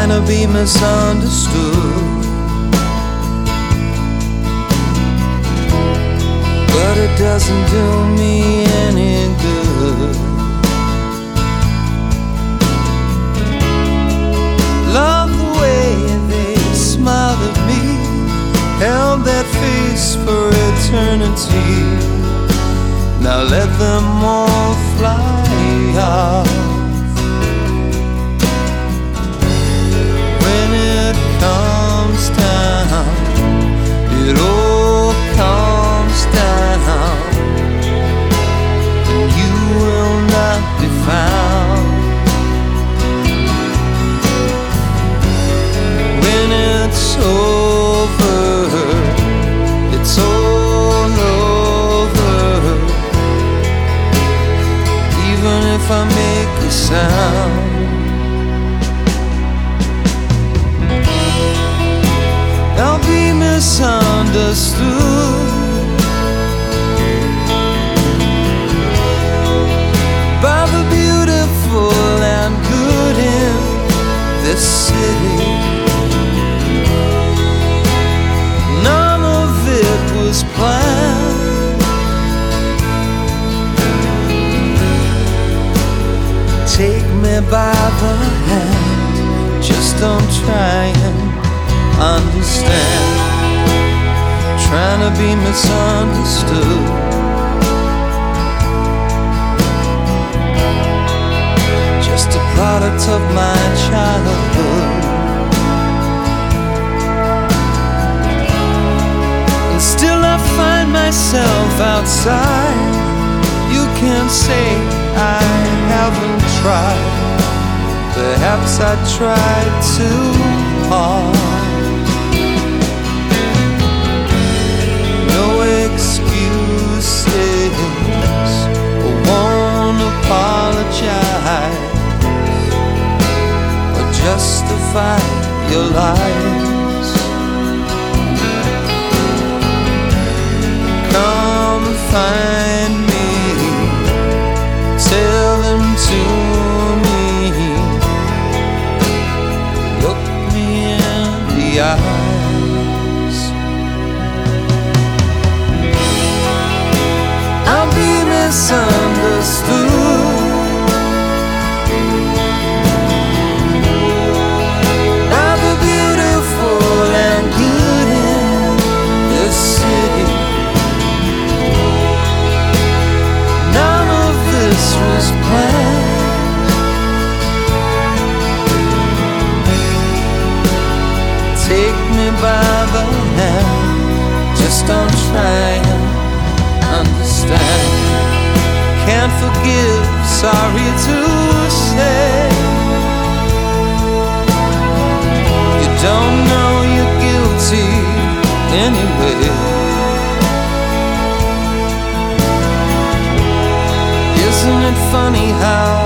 trying to be misunderstood, but it doesn't do me any good. Love the way they smiled at me, held that face for eternity. Now let them all fly off. When it comes down, it all comes down, and you will not be found. When it's over, it's all over. Even if I make a sound, I'll be misunderstood by the beautiful and good in this city. None of it was planned. Take me by the hand, just don't try and understand. Trying to be misunderstood, just a product of my childhood. And still I find myself outside. You can say I haven't tried, perhaps I tried too hard. No excuses, I won't apologize or justify your lies. Come find me, tell them to me, look me in the eyes. I'll be misunderstood by the beautiful and good in this city. None of this was planned. Take me by the hand, just don't try and understand. Can't forgive, sorry to say. You don't know you're guilty anyway. Isn't it funny how